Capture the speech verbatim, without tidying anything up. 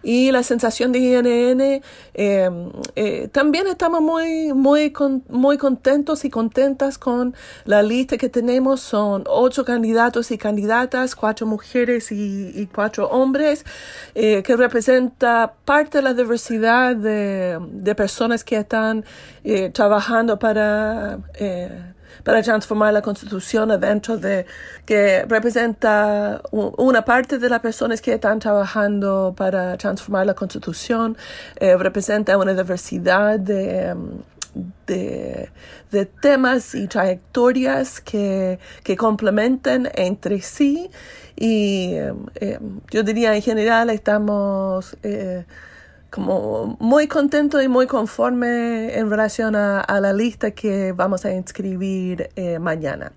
y la sensación de I N N, eh, eh, también estamos muy, muy, con, muy contentos y contentas con la lista que tenemos. Son ocho candidatos y candidatas, cuatro mujeres y, y cuatro hombres, eh, que representa parte de la diversidad de, de personas que están eh, trabajando para... Eh, para transformar la Constitución adentro de, que representa una parte de las personas que están trabajando para transformar la Constitución, eh, representa una diversidad de, de, de temas y trayectorias que, que complementan entre sí, y eh, yo diría en general estamos... Eh, como muy contento y muy conforme en relación a, a la lista que vamos a inscribir eh, mañana.